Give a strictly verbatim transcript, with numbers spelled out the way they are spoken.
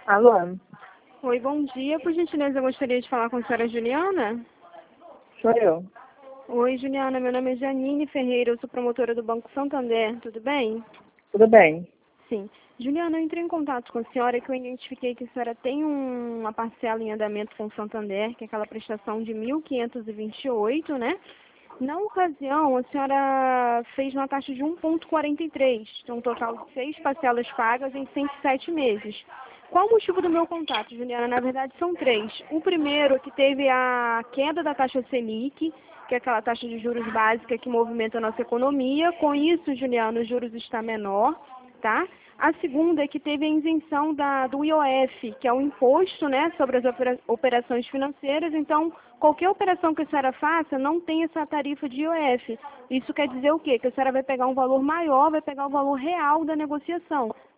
Alô, Oi, bom dia. Por gentileza, eu gostaria de falar com a senhora Juliana. sou eu. Oi, Juliana. Meu nome é Janine Ferreira. Eu sou promotora do Banco Santander. Tudo bem? Tudo bem? Sim. Juliana, eu entrei em contato com a senhora que eu identifiquei que a senhora tem um- uma parcela em andamento com o Santander, que é aquela prestação de mil quinhentos e vinte e oito, né? Na ocasião, a senhora fez uma taxa de um vírgula quarenta e três, então um total de seis parcelas pagas em cento e sete meses. Qual o motivo do meu contato, Juliana? Na verdade, são três. O primeiro é que teve a queda da taxa Selic, que é aquela taxa de juros básica que movimenta a nossa economia. Com isso, Juliana, os juros estão menor, tá? A segunda é que teve a isenção da, do I O F, que é o imposto, né, sobre as opera, operações financeiras. Então, qualquer operação que a senhora faça não tem essa tarifa de I O F. Isso quer dizer o quê? Que a senhora vai pegar um valor maior, vai pegar o valor real da negociação.